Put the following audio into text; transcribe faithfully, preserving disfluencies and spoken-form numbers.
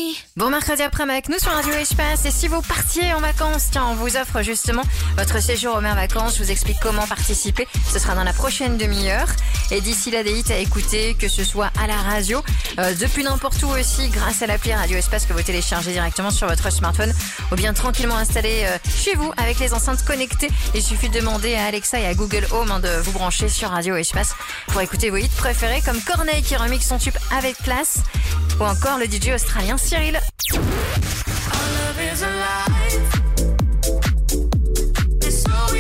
Bon mercredi après-midi avec nous sur Radio Espace. Et si vous partiez en vacances, tiens, on vous offre justement votre séjour aux mers vacances. Je vous explique comment participer. Ce sera dans la prochaine demi-heure. Et d'ici là, des hits à écouter, que ce soit à la radio, euh, depuis n'importe où aussi, grâce à l'appli Radio Espace que vous téléchargez directement sur votre smartphone, ou bien tranquillement installé euh, chez vous avec les enceintes connectées. Il suffit de demander à Alexa et à Google Home hein, de vous brancher sur Radio Espace pour écouter vos hits préférés comme Corneille qui remixe son tube avec classe, ou encore le D J australien Cyril. Our love is alive.